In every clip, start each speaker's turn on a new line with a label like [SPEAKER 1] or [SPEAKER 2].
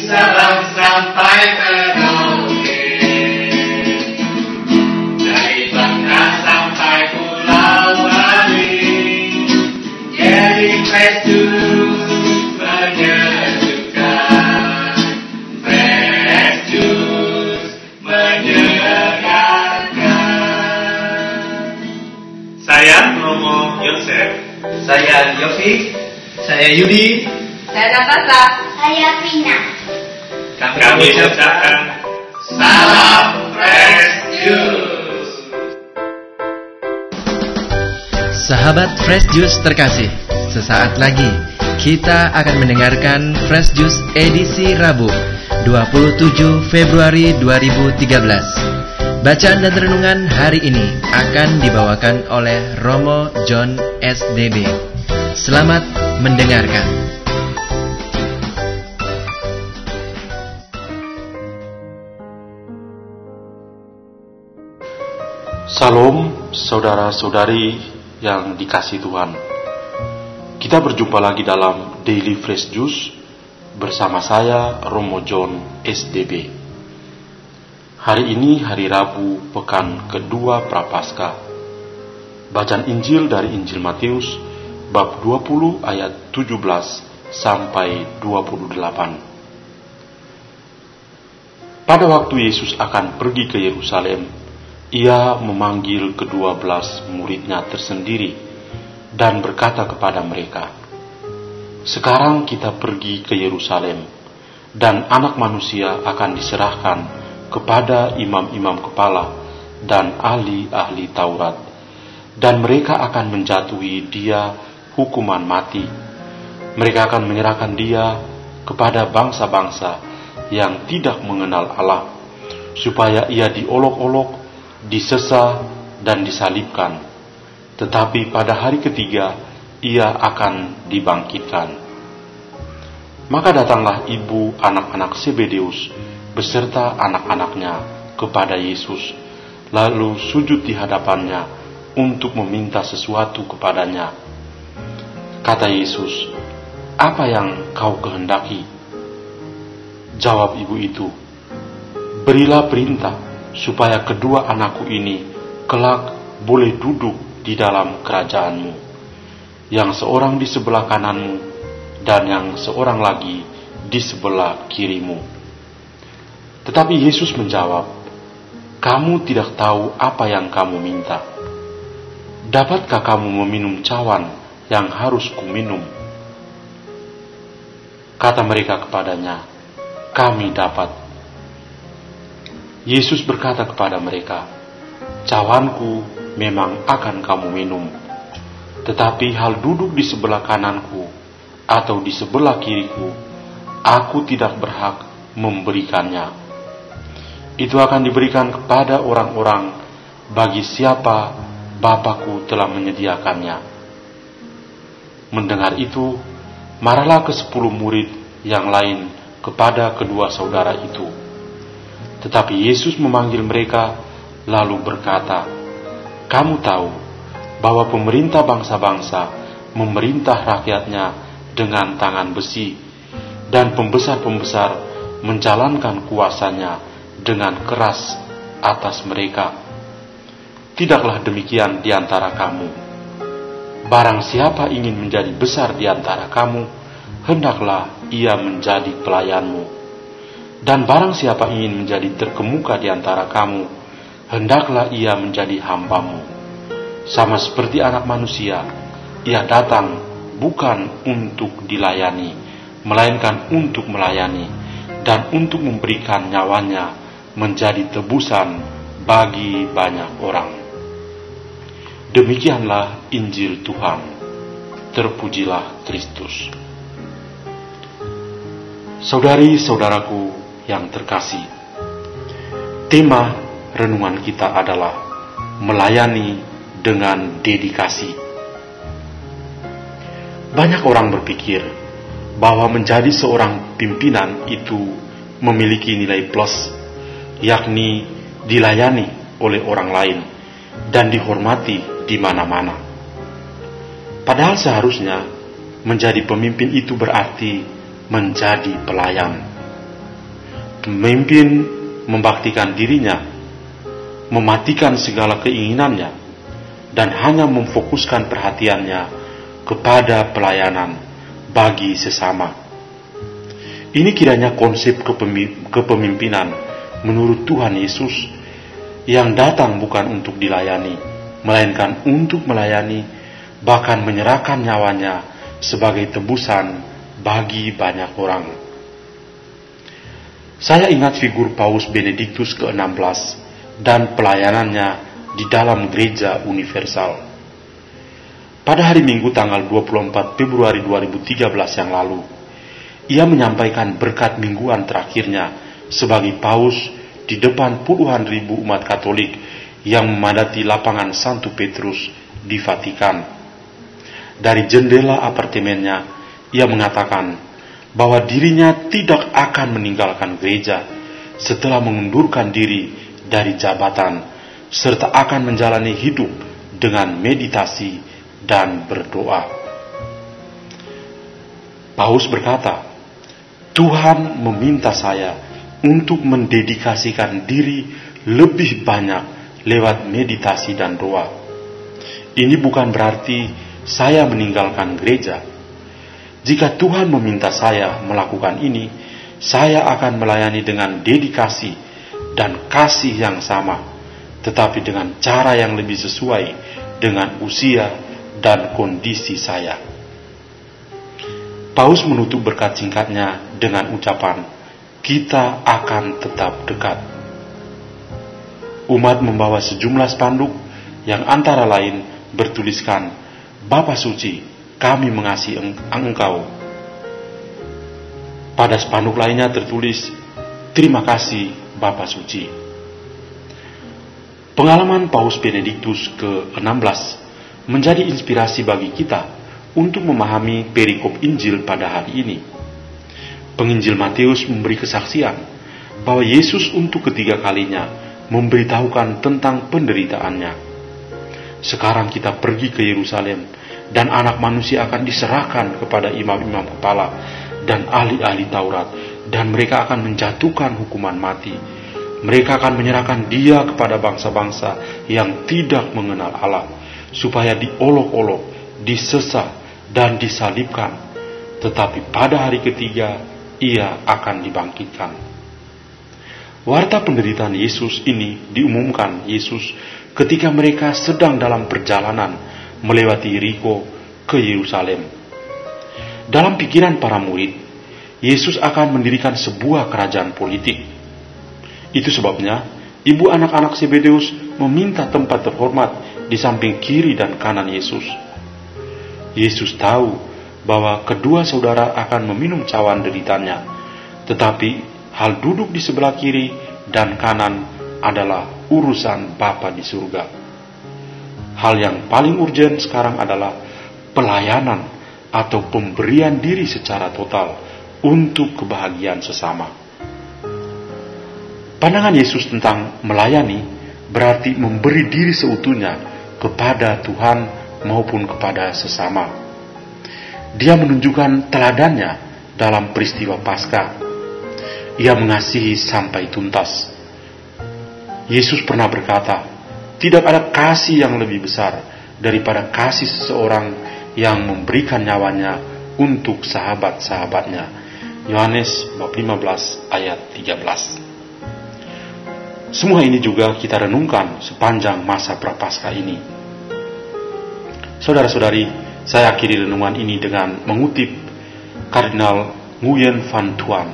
[SPEAKER 1] Sabang sampai Merauke, dari Bangka sampai Pulau Bali, jadi Fresh Juice menyejukkan, Fresh Juice menyegarkan.
[SPEAKER 2] Saya Romo Yosef.
[SPEAKER 3] Saya Yofi. Saya Yudi.
[SPEAKER 4] Saya Natasha.
[SPEAKER 5] Saya Vina.
[SPEAKER 2] Kami ucapkan
[SPEAKER 1] Salam Fresh Juice.
[SPEAKER 6] Sahabat Fresh Juice terkasih, sesaat lagi kita akan mendengarkan Fresh Juice edisi Rabu 27 Februari 2013. Bacaan dan renungan hari ini akan dibawakan oleh Romo John SDB. Selamat mendengarkan.
[SPEAKER 7] Salam saudara-saudari yang dikasihi Tuhan. Kita berjumpa lagi dalam Daily Fresh Juice bersama saya Romo John SDB. Hari ini hari Rabu pekan kedua Prapaskah. Bacaan Injil dari Injil Matius bab 20 ayat 17 sampai 28. Pada waktu Yesus akan pergi ke Yerusalem, Ia memanggil ke-12 muridnya tersendiri dan berkata kepada mereka, "Sekarang kita pergi ke Yerusalem, dan Anak Manusia akan diserahkan kepada imam-imam kepala dan ahli-ahli Taurat, dan mereka akan menjatuhi Dia hukuman mati. Mereka akan menyerahkan Dia kepada bangsa-bangsa yang tidak mengenal Allah, supaya Ia diolok-olok, disesah dan disalibkan, tetapi pada hari ketiga Ia akan dibangkitkan." Maka datanglah ibu anak-anak Zebedeus beserta anak-anaknya kepada Yesus, lalu sujud di hadapannya untuk meminta sesuatu kepadanya. Kata Yesus, "Apa yang kau kehendaki?" Jawab ibu itu, "Berilah perintah supaya kedua anakku ini kelak boleh duduk di dalam kerajaanmu, yang seorang di sebelah kananmu dan yang seorang lagi di sebelah kirimu." Tetapi Yesus menjawab, "Kamu tidak tahu apa yang kamu minta. Dapatkah kamu meminum cawan yang harus kuminum?" Kata mereka kepadanya, "Kami dapat." Yesus berkata kepada mereka, "Cawanku memang akan kamu minum, tetapi hal duduk di sebelah kananku atau di sebelah kiriku, aku tidak berhak memberikannya. Itu akan diberikan kepada orang-orang bagi siapa Bapa-Ku telah menyediakannya." Mendengar itu, marahlah ke-10 murid yang lain kepada kedua saudara itu. Tetapi Yesus memanggil mereka lalu berkata, "Kamu tahu bahwa pemerintah bangsa-bangsa memerintah rakyatnya dengan tangan besi, dan pembesar-pembesar menjalankan kuasanya dengan keras atas mereka. Tidaklah demikian di antara kamu. Barang siapa ingin menjadi besar di antara kamu, hendaklah ia menjadi pelayanmu. Dan barang siapa ingin menjadi terkemuka di antara kamu, hendaklah ia menjadi hambamu. Sama seperti Anak Manusia, Ia datang bukan untuk dilayani, melainkan untuk melayani, dan untuk memberikan nyawanya menjadi tebusan bagi banyak orang." Demikianlah Injil Tuhan. Terpujilah Kristus. Saudari-saudaraku yang terkasih, tema renungan kita adalah melayani dengan dedikasi. Banyak orang berpikir bahwa menjadi seorang pimpinan itu memiliki nilai plus, yakni dilayani oleh orang lain dan dihormati di mana-mana. Padahal seharusnya menjadi pemimpin itu berarti menjadi pelayan. Pemimpin membaktikan dirinya, mematikan segala keinginannya, dan hanya memfokuskan perhatiannya kepada pelayanan bagi sesama. Ini kiranya konsep kepemimpinan menurut Tuhan Yesus, yang datang bukan untuk dilayani, melainkan untuk melayani, bahkan menyerahkan nyawanya sebagai tebusan bagi banyak orang. Saya ingat figur Paus Benediktus ke-16 dan pelayanannya di dalam gereja universal. Pada hari Minggu tanggal 24 Februari 2013 yang lalu, ia menyampaikan berkat mingguan terakhirnya sebagai Paus di depan puluhan ribu umat Katolik yang memadati lapangan Santo Petrus di Vatikan. Dari jendela apartemennya, ia mengatakan bahwa dirinya tidak akan meninggalkan gereja setelah mengundurkan diri dari jabatan, serta akan menjalani hidup dengan meditasi dan berdoa. Paus berkata, Tuhan meminta saya untuk mendedikasikan diri lebih banyak lewat meditasi dan doa. Ini bukan berarti saya meninggalkan gereja. Jika Tuhan meminta saya melakukan ini, saya akan melayani dengan dedikasi dan kasih yang sama, tetapi dengan cara yang lebih sesuai dengan usia dan kondisi saya. Paus menutup berkat singkatnya dengan ucapan, kita akan tetap dekat. Umat membawa sejumlah spanduk yang antara lain bertuliskan, Bapa Suci, kami mengasihi Engkau. Pada spanduk lainnya tertulis, terima kasih Bapa Suci. Pengalaman Paus Benediktus ke-16 menjadi inspirasi bagi kita untuk memahami perikop Injil pada hari ini. Penginjil Matius memberi kesaksian bahwa Yesus untuk ketiga kalinya memberitahukan tentang penderitaannya. Sekarang kita pergi ke Yerusalem, dan anak manusia akan diserahkan kepada imam-imam kepala dan ahli-ahli Taurat, dan mereka akan menjatuhkan hukuman mati. Mereka akan menyerahkan dia kepada bangsa-bangsa yang tidak mengenal Allah, supaya diolok-olok, disesat, dan disalibkan. Tetapi pada hari ketiga, ia akan dibangkitkan. Warta penderitaan Yesus ini diumumkan Yesus ketika mereka sedang dalam perjalanan melewati Yeriko ke Yerusalem. Dalam pikiran para murid, Yesus akan mendirikan sebuah kerajaan politik. Itu sebabnya ibu anak-anak Zebedeus meminta tempat terhormat di samping kiri dan kanan Yesus. Yesus tahu bahwa kedua saudara akan meminum cawan deritanya, tetapi hal duduk di sebelah kiri dan kanan adalah urusan Bapa di surga. Hal yang paling urgen sekarang adalah pelayanan atau pemberian diri secara total untuk kebahagiaan sesama. Pandangan Yesus tentang melayani berarti memberi diri seutuhnya kepada Tuhan maupun kepada sesama. Dia menunjukkan teladannya dalam peristiwa Paskah. Ia mengasihi sampai tuntas. Yesus pernah berkata, tidak ada kasih yang lebih besar daripada kasih seseorang yang memberikan nyawanya untuk sahabat-sahabatnya. Yohanes bab 15 ayat 13. Semua ini juga kita renungkan sepanjang masa Prapaskah ini. Saudara-saudari, saya akhiri renungan ini dengan mengutip Kardinal Nguyen Van Thuan.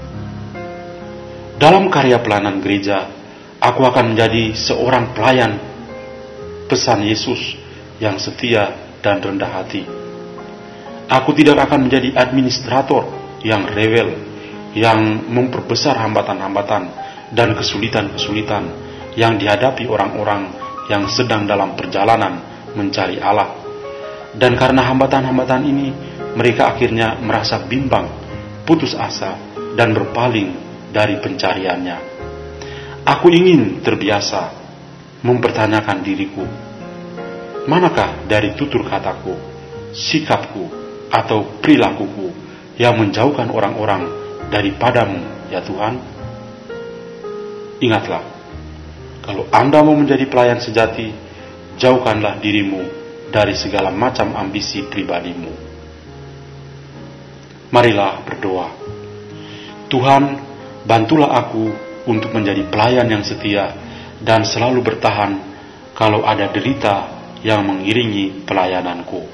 [SPEAKER 7] Dalam karya pelayanan gereja, aku akan menjadi seorang pelayan pesan Yesus yang setia dan rendah hati. Aku tidak akan menjadi administrator yang rewel, yang memperbesar hambatan-hambatan dan kesulitan-kesulitan yang dihadapi orang-orang yang sedang dalam perjalanan mencari Allah. Dan karena hambatan-hambatan ini, mereka akhirnya merasa bimbang, putus asa, dan berpaling dari pencariannya. Aku ingin terbiasa mempertanyakan diriku, manakah dari tutur kataku, sikapku, atau perilakuku yang menjauhkan orang-orang daripadamu, ya Tuhan? Ingatlah, kalau Anda mau menjadi pelayan sejati, jauhkanlah dirimu dari segala macam ambisi pribadimu. Marilah berdoa. Tuhan, bantulah aku untuk menjadi pelayan yang setia dan selalu bertahan kalau ada derita yang mengiringi pelayananku.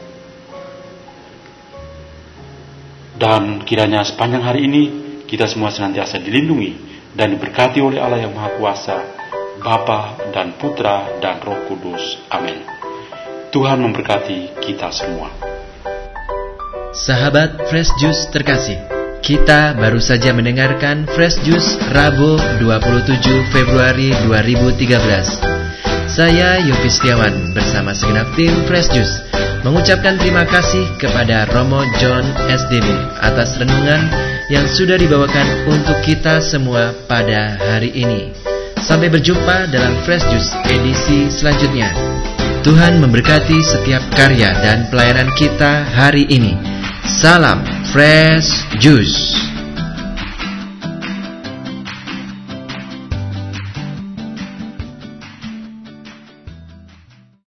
[SPEAKER 7] Dan kiranya sepanjang hari ini kita semua senantiasa dilindungi dan diberkati oleh Allah yang Maha Kuasa, Bapa dan Putra dan Roh Kudus. Amin. Tuhan memberkati kita semua.
[SPEAKER 6] Sahabat Fresh Juice terkasih, kita baru saja mendengarkan Fresh Juice Rabu 27 Februari 2013. Saya Yofi Setiawan bersama segenap tim Fresh Juice mengucapkan terima kasih kepada Romo John SDB atas renungan yang sudah dibawakan untuk kita semua pada hari ini. Sampai berjumpa dalam Fresh Juice edisi selanjutnya. Tuhan memberkati setiap karya dan pelayanan kita hari ini. Salam Fresh Juice.